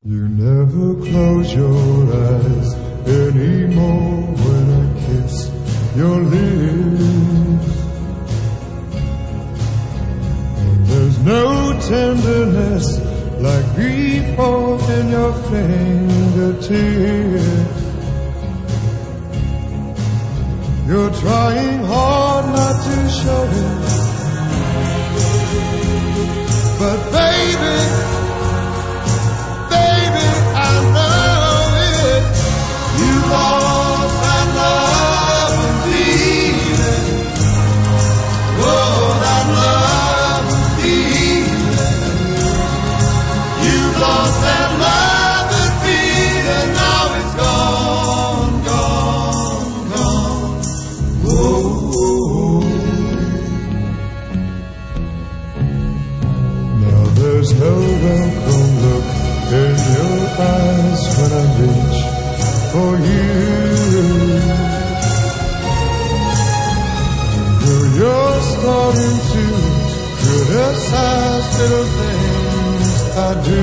You never close your eyes anymore when I kiss your lips. And there's no tenderness like before in your fingertips. You're trying hard not to show it, but baby, I know it. You lost that love and feeling. Oh, that love and feeling. You lost that love and feeling. Now it's gone, gone, gone. Oh. Now there's no welcome look in your eyes when I reach for you. You're starting to criticize little things I do.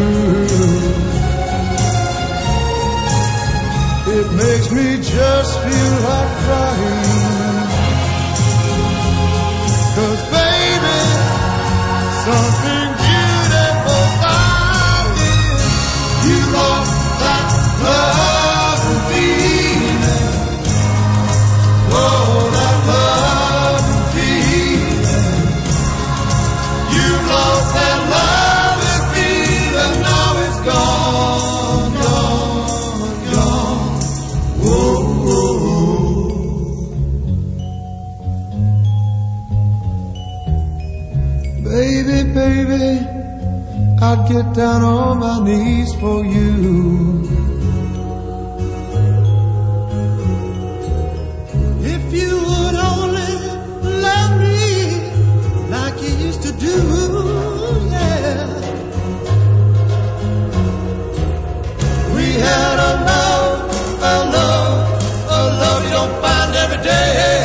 It makes me just feel like crying. 'Cause baby, something beautiful about it. You lost that love and feeling. Oh, that love and feeling. You lost that love and feeling. Now it's gone, gone, gone. Whoa, whoa. Baby, baby, I'd get down on my knees for you. If you would only love me like you used to do, yeah. We had a love you don't find every day.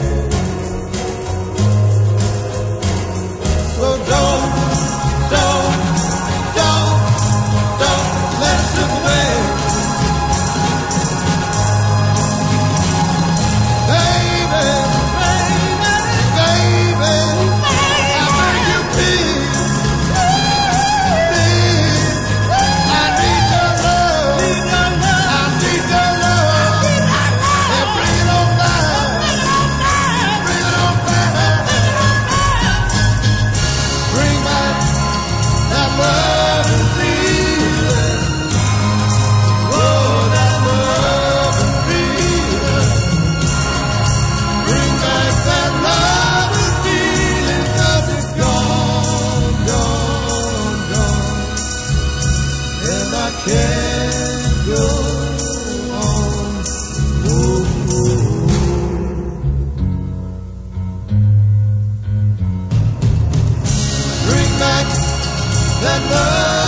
So don't let it slip away. Baby, I beg you please, I need your love, I need your love, and bring it on back, bring it on back, bring back that love and feeling. Oh, that love and feeling. Bring back that love and feeling, 'cause it's gone, gone, gone. And I can't go on. Oh, bring back that love.